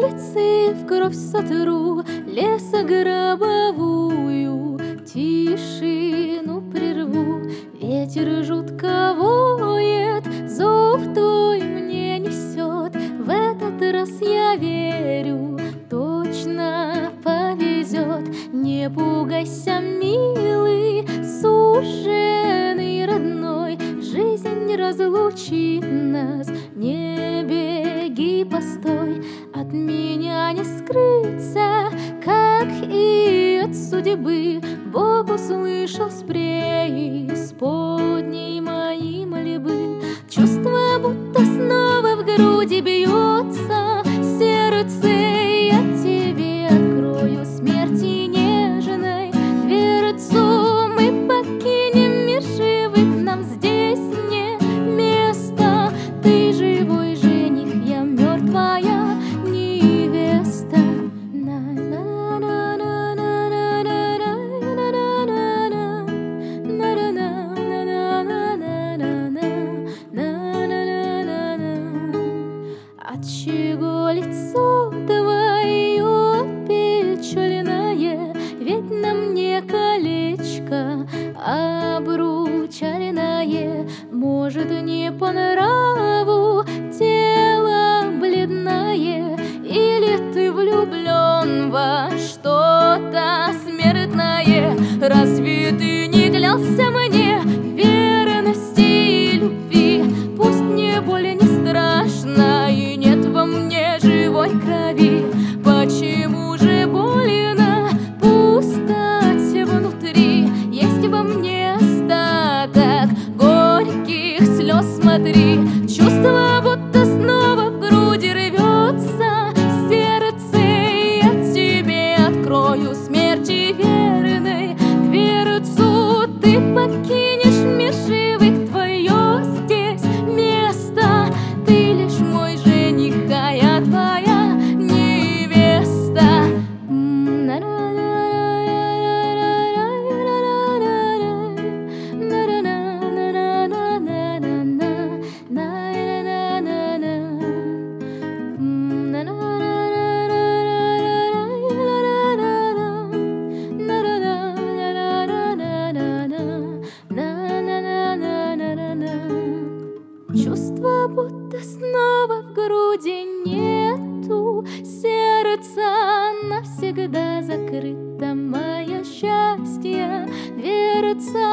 улицы в кровь сотру, лесогробовую тишину прерву. Ветер жутко воет, зов твой мне несет. В этот раз я верю, точно повезет. Не пугайся, милый, суженый родной, жизнь не разлучит нас, не беги, постой. От меня не скрыться, как и от судьбы. Бог услышал с преисподней мои мольбы. Чувство, будто снова в груди бьется сердце. Я тебе открою смерти нежной дверцу. Мы покинем мир живых, нам здесь не место. Ты живой жених, я мертвая невеста. Отчего лицо твое печальное? Ведь на мне колечко обручальное. Может, не по нраву тело бледное, или ты влюблен во что-то смертное? Разве ты не клялся мне верности и любви? Пусть мне боль не страшна и нет во мне живой крови. Почему же больно пустоть внутри? Есть во мне остаток горьких слез, смотри. Чувство, будто снова в груди рвется сердце. Я тебе открою смерти верной дверцу. Ты покинешь мир живых, твое здесь место. Ты лишь мой жених, а я твоя невеста. Чувство, будто снова в груди нету сердца. Навсегда закрыта моя счастье дверца.